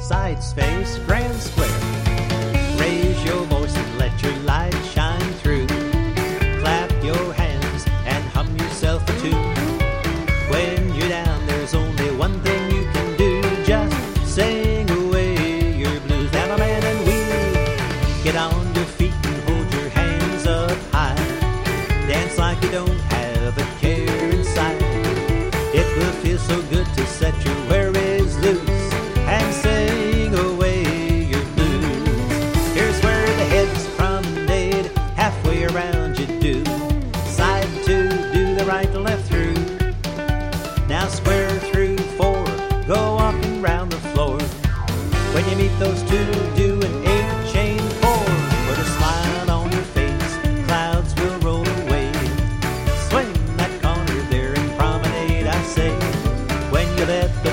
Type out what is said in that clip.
side space, grand square. Raise your voice and let your light shine through. Clap your hands and hum yourself a tune. When you're down, there's only one thing you can do. Just sing away your blues. Now, my man and we get on your feet and hold your hands up high. Dance like you don't have a care inside. It will feel so good to set your worries loose and sing away your blues. Here's where the head's promenade, halfway around you do. Side two, do the right to left through. Now square through four, go up and round the floor. When you meet those two, do an 8-chain 4. Put a smile on your face, clouds will roll away. Swing that corner there and promenade, I say. When you let the